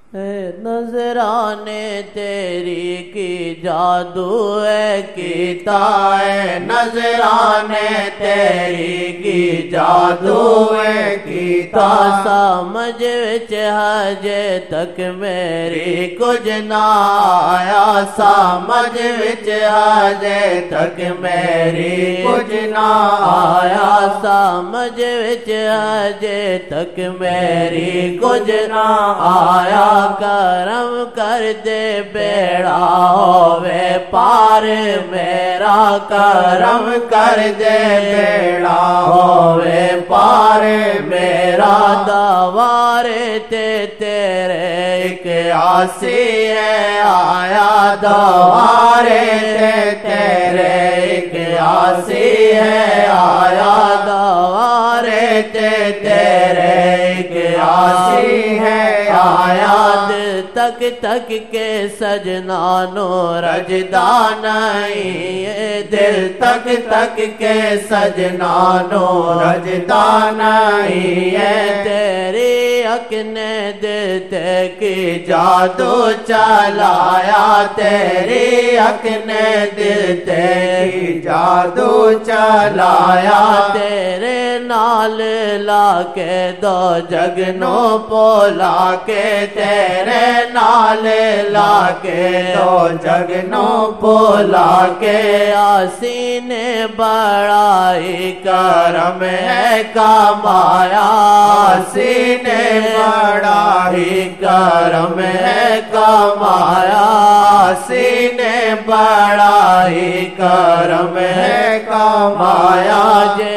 نظرانے تیری کی جادو ہے کیتا ہے نظرانے تیری کی جادو ہے کیتا سمجھ وچ ہجے تک میری کچھ نہ آیا سمجھ وچ ہجے تک میری کچھ نہ آیا سمجھ وچ ہجے تک میری کچھ نہ آیا کرم کر دے بیڑا ہووے پار میرا کرم کر دے بیڑا ہووے پار میرا دوارے تے تیرے ایک آسی ہے آیا دوارے تے تیرے ایک آسی ہے آیا دوارے تے تیرے ایک آسی ہے آیا دل تک تک کے سجنا نو رجدا نہیں دل تک تک کے سجنا نو رجدا نہیں تیری حق نے دل تے کی جادو چلایا تیری حق نے دل تے کی جادو چلایا تیرے نال لا کے دو جگنوں پولا کے تیرے نال لا کے دو جگنوں پولا کے آسی نے بڑائی کرم ہے کمایا آسی نے بڑائی کرم ہے کمایا آسی نے بڑائی کرم ہے کمایا جے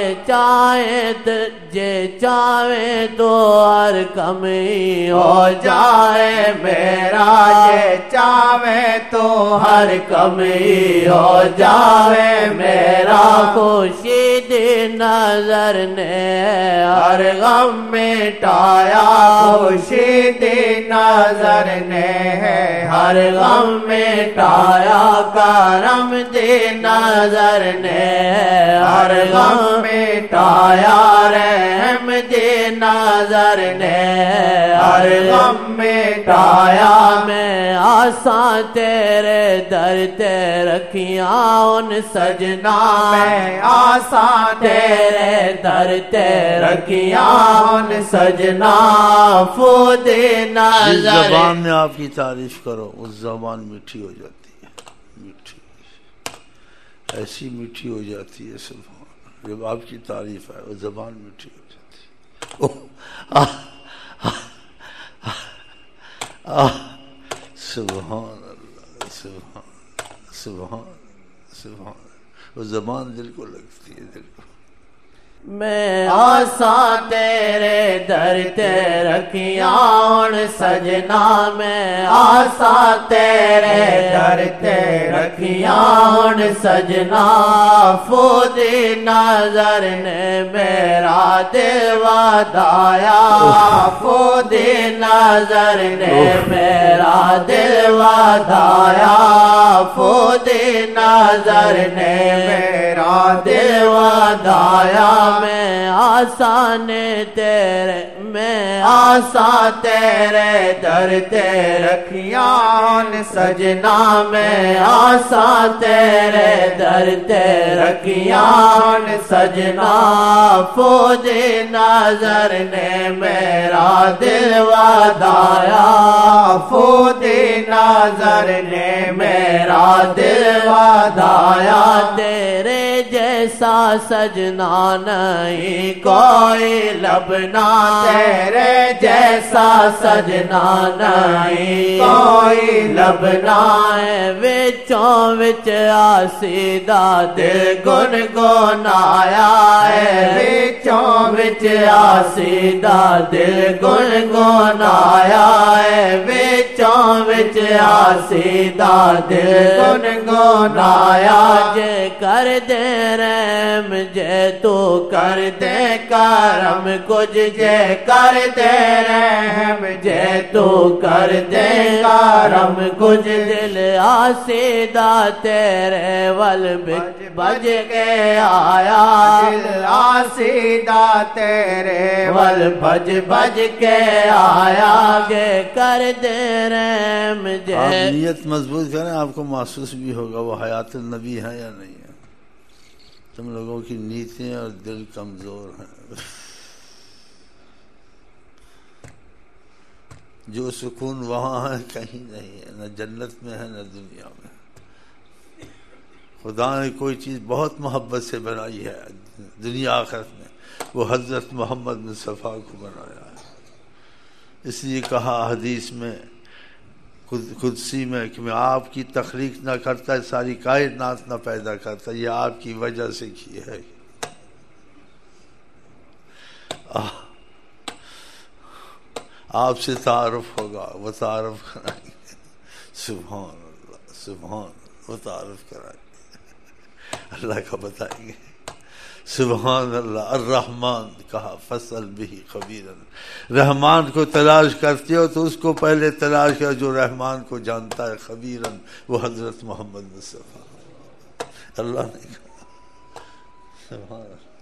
چاہے تو ہر کمی ہو جائے میرا جے چاہے تو ہر کمی ہو جائے میرا خوشی دی نظر نے ہر غم مٹایا خوشی دی نظر نے ہر غم مٹایا کرم دی نظر نے ہر غم مٹایا رحم دی نظر نے ہر غم مٹایا میں آساں تیرے در تے رکھیاں ان سجنا میں آساں تیرے در تے رکھیاں ان سجنا فود نظر جس زبان میں آپ کی تعریف کرو اس زبان میٹھی ہو جاتی ہے میٹھی ایسی میٹھی ہو جاتی ہے سبحان جب آپ کی تعریف ہے وہ زبان میٹھی ہو جاتی ہے سبحان اللہ سبحان سبحان سبحان وہ زبان دل کو لگتی ہے دل کو میں آساں تیرے در تے رکھیاں ان سجنا میں آساں تیرے در تے رکھیاں ان سجنا فود نظر نے میرا دل ودایا فود نظر نے میرا دل ودایا فود نظر نے میرا دل ودایا میں آسان تیرے میں آسان تیرے در تے رکھیاں سجنا میں آسان تیرے در تے رکھیاں سجنا فوج نظر نے میرا دل ودایا فوج نظر نے میرا دل ودایا تیرے جیسا سجنا نہیں کوئی لبنا تیرے جیسا سجنا نہیں کوئی لبنا ہے وچوں وچ آسیدہ دل گنگنایا ہے وچوں وچ آسیدہ دل گنگنایا ہے وچوں خواہشوں وچ آسیدہ دل گنگنایا جے کر دے رحم جے تو کر دے کرم کچھ جے کر دے رحم جے تو کر دے کرم کچھ دل آسیدہ تیرے ول بج کے آیا دل آسیدہ تیرے ول بج کے آیا گے کر دے رحم جے آپ نیت مضبوط کریں آپ کو محسوس بھی ہوگا وہ حیات النبی ہے یا نہیں ہے تم لوگوں کی نیتیں اور دل کمزور ہیں جو سکون وہاں ہے کہیں نہیں ہے نہ جنت میں ہے نہ دنیا میں خدا نے کوئی چیز بہت محبت سے بنائی ہے دنیا آخرت میں وہ حضرت محمد مصطفیٰ کو بنایا ہے اس لیے کہا حدیث میں قدسی میں کہ میں آپ کی تخلیق نہ کرتا ساری کائنات نہ پیدا کرتا یہ آپ کی وجہ سے کی ہے آپ سے تعارف ہوگا وہ تعارف کرائیں گے سبحان اللہ سبحان وہ تعارف کرائیں گے اللہ کا بتائیں گے سبحان اللہ الرحمن کہا فصل بھی خبیرن رحمان کو تلاش کرتے ہو تو اس کو پہلے تلاش کر جو رحمان کو جانتا ہے خبیرن وہ حضرت محمد مصطفیٰ اللہ نے کہا سبحان اللہ